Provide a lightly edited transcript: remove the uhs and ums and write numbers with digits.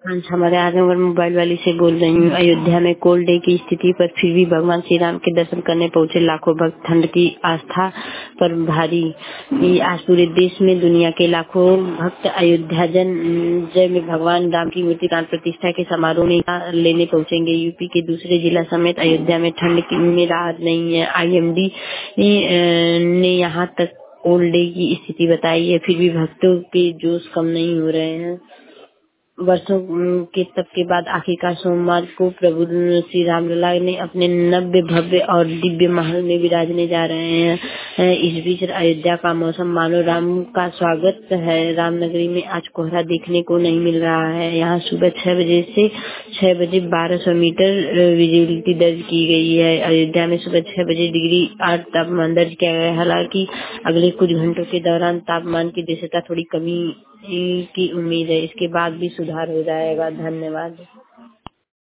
हाँ, हमारे आजमगढ़ मोबाइल वाली से बोल रही हूँ। अयोध्या में कोल्ड डे की स्थिति पर फिर भी भगवान श्री राम के दर्शन करने पहुंचे लाखों भक्त। ठंड की आस्था पर भारी। ये आज पूरे देश में दुनिया के लाखों भक्त अयोध्या जय में भगवान राम की मूर्ति प्राण प्रतिष्ठा के समारोह में हिस्सा लेने पहुंचेंगे। यूपी के दूसरे जिला समेत अयोध्या में में राहत नहीं है। IMD ने यहाँ तक कोल्ड डे की स्थिति बताई है, फिर भी भक्तों के जोश कम नहीं हो रहे हैं। वर्षों के तप के बाद आखिरकार सोमवार को प्रभु श्री रामलला ने अपने नव्य भव्य और दिव्य महल में विराजने जा रहे हैं। इस बीच अयोध्या का मौसम मानो राम का स्वागत है। रामनगरी में आज कोहरा देखने को नहीं मिल रहा है। यहाँ सुबह 6 बजे से 6 बजे 1200 मीटर विजिबिलिटी दर्ज की गई है। अयोध्या में सुबह 6 बजे डिग्री 8 तापमान दर्ज किया गया है। हालांकि अगले कुछ घंटों के दौरान तापमान की दृश्यता थोड़ी कमी की उम्मीद है। इसके बाद भी सुधार हो जाएगा। धन्यवाद।